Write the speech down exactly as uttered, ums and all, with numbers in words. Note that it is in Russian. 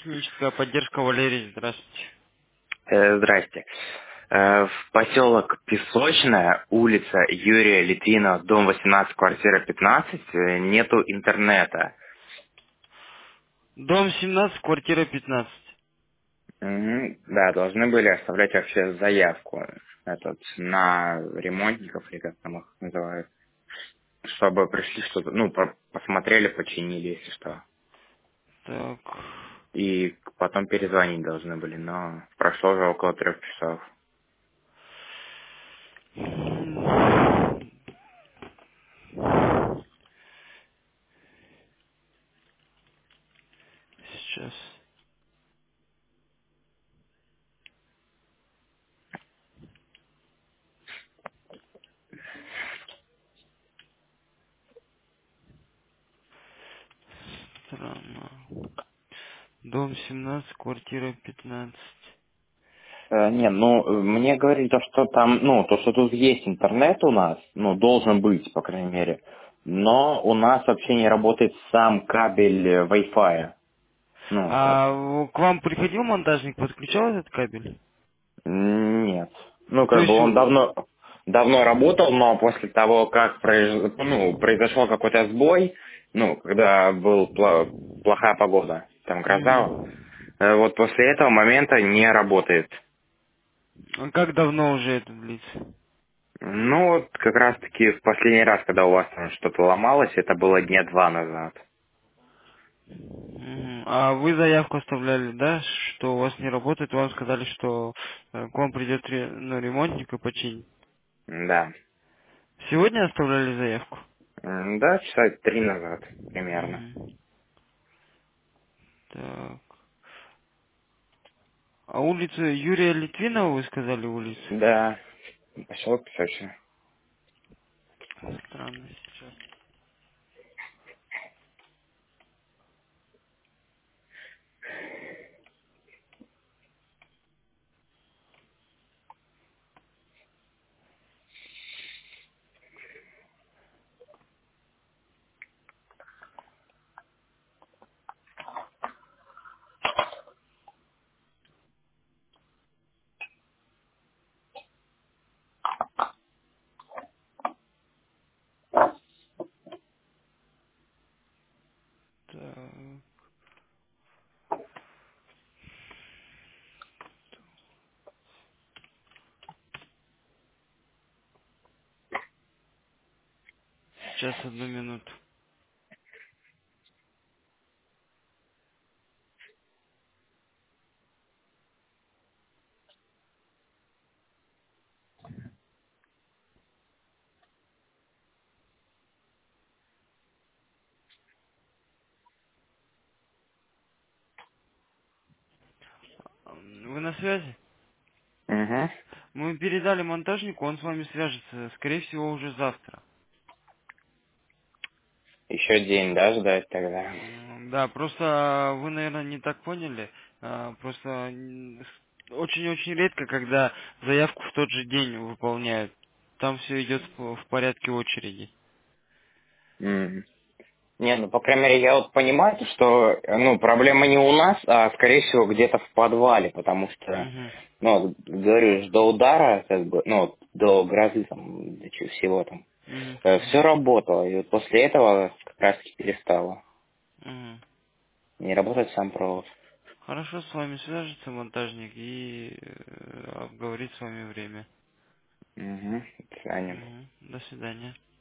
Техническая поддержка, Валерий, здравствуйте. Э, Здрасте. Э, В поселок Песочная, улица Юрия Литвинова, дом восемнадцать, квартира пятнадцать, э, нету интернета. Дом семнадцать, квартира пятнадцать. Мгм. Да, должны были оставлять вообще заявку этот, на ремонтников, или как там их называют, чтобы пришли что-то, ну, по- посмотрели, починили, если что. Так. И потом перезвонить должны были, но прошло уже около трех часов. М, Сейчас. Странно. Дом семнадцать, квартира пятнадцать. Э, Не, ну, э, мне говорили то, что там, ну, то, что тут есть интернет у нас, ну, должен быть, по крайней мере, но у нас вообще не работает сам кабель э, Wi-Fi. Ну, вот. А в- к вам приходил монтажник, подключал этот кабель? М, Нет. Ну, То как бы есть... он э, давно, давно работал, но после того, как произ- ну, произошел какой-то сбой, ну, когда был пла- плохая погода, там гроза, мгм. э, вот после этого момента не работает. А как давно уже это длится? Ну, вот как раз-таки в последний раз, когда у вас там что-то ломалось, это было дня два назад. Мгм. А вы заявку оставляли, да, что у вас не работает, вам сказали, что э, к вам придет ре- ну, ремонтник и починит. Да. Сегодня оставляли заявку? М, Да, часа три назад примерно. Мгм. Так. А улица Юрия Литвинова, вы сказали улицу? Да, поселок Песочный. Странно сейчас. Так. Сейчас одну минуту. М, Вы на связи? Угу. Мы передали монтажнику, он с вами свяжется, скорее всего, уже завтра. Еще день, да, ждать тогда? М, Да, просто вы, наверное, не так поняли. А, Просто м, с- очень-очень редко, когда заявку в тот же день выполняют. Там все идет в в порядке очереди. М. Не, ну, по крайней мере, я вот понимаю, что, э, ну, проблема не у нас, а, скорее всего, где-то в подвале, потому что, Мгм. ну, вот, говорю, ж, до удара, как бы, ну, вот, до грозы, там, до чего- всего там, Мгм. все работало, и вот после этого как раз-таки перестало. Мгм. Не работает сам провод. Хорошо, с вами свяжется монтажник и э, обговорит с вами время. Угу. До свидания. Мгм. До свидания.